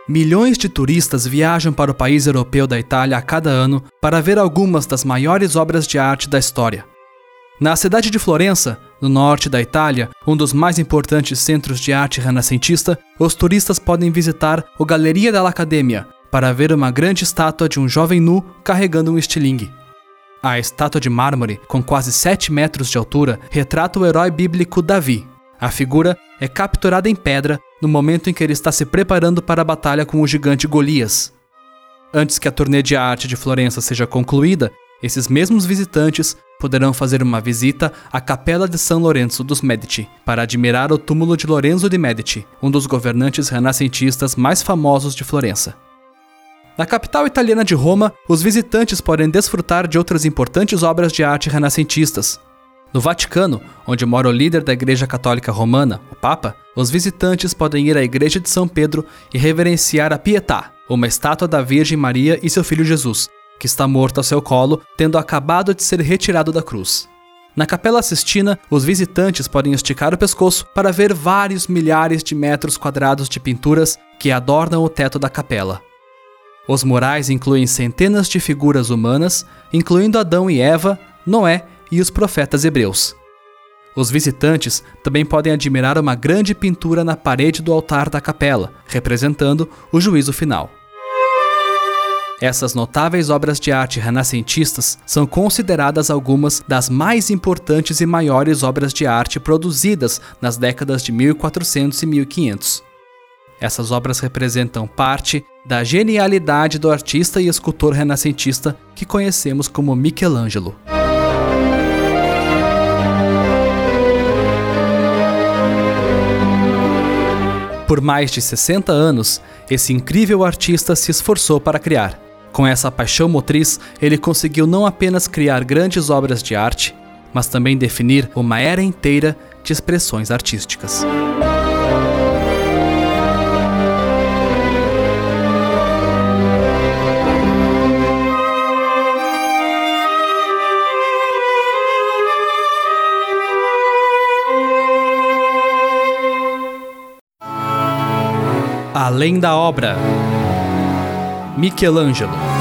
Milhões de turistas viajam para o país europeu da Itália a cada ano para ver algumas das maiores obras de arte da história. Na cidade de Florença, no norte da Itália, um dos mais importantes centros de arte renascentista, os turistas podem visitar o Galleria dell'Accademia para ver uma grande estátua de um jovem nu carregando um estilingue. A estátua de mármore, com quase 7 metros de altura, retrata o herói bíblico Davi. A figura é capturada em pedra no momento em que ele está se preparando para a batalha com o gigante Golias. Antes que a turnê de arte de Florença seja concluída, esses mesmos visitantes poderão fazer uma visita à Capela de San Lorenzo dos Medici para admirar o túmulo de Lorenzo de Medici, um dos governantes renascentistas mais famosos de Florença. Na capital italiana de Roma, os visitantes podem desfrutar de outras importantes obras de arte renascentistas. No Vaticano, onde mora o líder da Igreja Católica Romana, o Papa, os visitantes podem ir à Igreja de São Pedro e reverenciar a Pietà, uma estátua da Virgem Maria e seu filho Jesus, que está morto ao seu colo, tendo acabado de ser retirado da cruz. Na Capela Sistina, os visitantes podem esticar o pescoço para ver vários milhares de metros quadrados de pinturas que adornam o teto da capela. Os murais incluem centenas de figuras humanas, incluindo Adão e Eva, Noé e os profetas hebreus. Os visitantes também podem admirar uma grande pintura na parede do altar da capela, representando o juízo final. Essas notáveis obras de arte renascentistas são consideradas algumas das mais importantes e maiores obras de arte produzidas nas décadas de 1400 e 1500. Essas obras representam parte da genialidade do artista e escultor renascentista que conhecemos como Michelangelo. Por mais de 60 anos, esse incrível artista se esforçou para criar. Com essa paixão motriz, ele conseguiu não apenas criar grandes obras de arte, mas também definir uma era inteira de expressões artísticas. Além da obra, Michelangelo.